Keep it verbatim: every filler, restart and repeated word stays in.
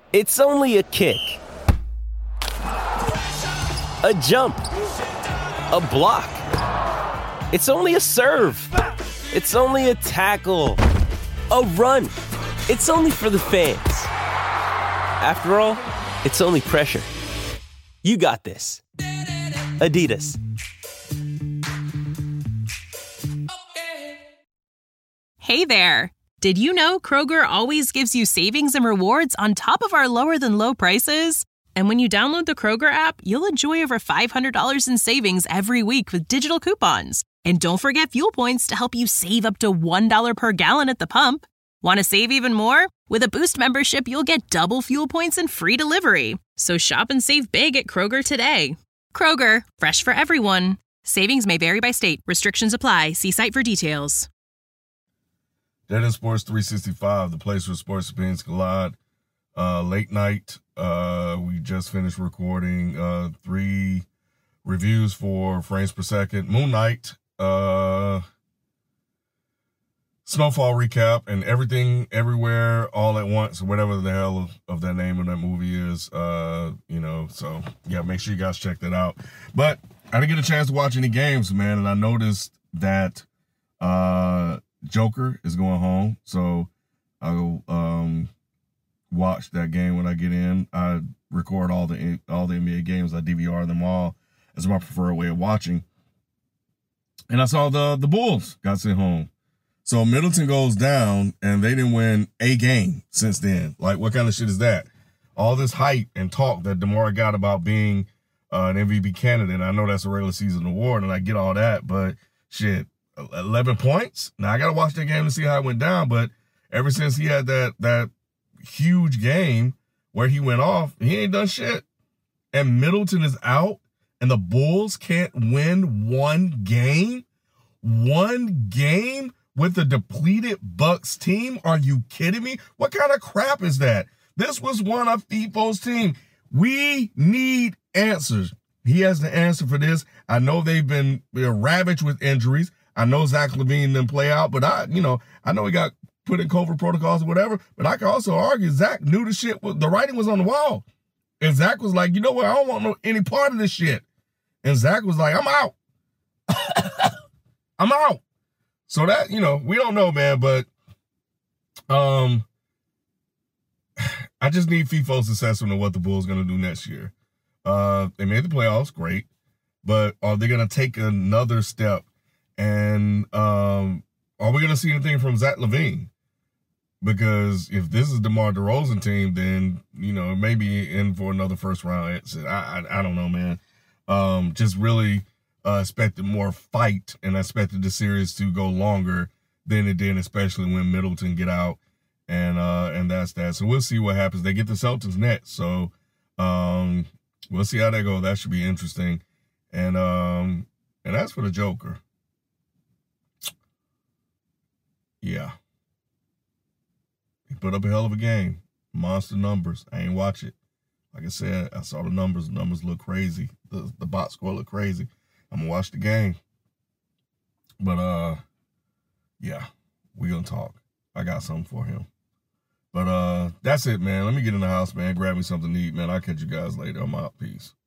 It's only a kick, a jump, a block. It's only a serve. It's only a tackle, a run. It's only for the fans. After all, it's only pressure. You got this. Adidas. Hey there. Did you know Kroger always gives you savings and rewards on top of our lower than low prices? And when you download the Kroger app, you'll enjoy over five hundred dollars in savings every week with digital coupons. And don't forget fuel points to help you save up to one dollar per gallon at the pump. Want to save even more? With a Boost membership, you'll get double fuel points and free delivery. So shop and save big at Kroger today. Kroger, fresh for everyone. Savings may vary by state. Restrictions apply. See site for details. Dead End Sports three sixty-five, the place where sports opinions collide. Uh, late night, uh, we just finished recording uh, three reviews for Frames Per Second. Moon Knight, uh, Snowfall recap, and Everything Everywhere All at Once, whatever the hell of, of that name of that movie is. Uh, you know, so yeah, make sure you guys check that out. But I didn't get a chance to watch any games, man, and I noticed that uh, Joker is going home, so I'll um, watch that game when I get in. I record all the all the N B A games. I D V R them all as my preferred way of watching. And I saw the the Bulls got sent home. So Middleton goes down, and they didn't win a game since then. Like, what kind of shit is that? All this hype and talk that DeMar got about being uh, an M V P candidate. I know that's a regular season award, and I get all that, but shit, eleven points? Now, I got to watch that game to see how it went down, but ever since he had that that huge game where he went off, he ain't done shit. And Middleton is out, and the Bulls can't win one game? One game? With the depleted Bucks team? Are you kidding me? What kind of crap is that? This was one of Fifo's team. We need answers. He has the answer for this. I know they've been, been ravaged with injuries. I know Zach LaVine didn't play out, but I, you know, I know he got put in COVID protocols or whatever, but I can also argue Zach knew the shit, the writing was on the wall. And Zach was like, you know what? I don't want no, any part of this shit. And Zach was like, I'm out. I'm out. So that, you know, we don't know, man, but um, I just need FIFO's assessment of what the Bulls going to do next year. Uh, they made the playoffs, great, but are they going to take another step? And um, are we going to see anything from Zach LaVine? Because if this is DeMar DeRozan team, then, you know, maybe in for another first round exit. I, I, I don't know, man. Um, just really... Uh, expected more fight, and I expected the series to go longer than it did, especially when Middleton get out, and uh, and that's that. So we'll see what happens. They get the Celtics next, so um, we'll see how that goes. That should be interesting. And um, and as for the Joker, yeah, he put up a hell of a game, monster numbers. I ain't watch it. Like I said, I saw the numbers. The numbers look crazy. The the box score look crazy. I'm going to watch the game. But, uh, yeah, we going to talk. I got something for him. But uh, that's it, man. Let me get in the house, man. Grab me something to eat, man. I'll catch you guys later. I'm out. Peace.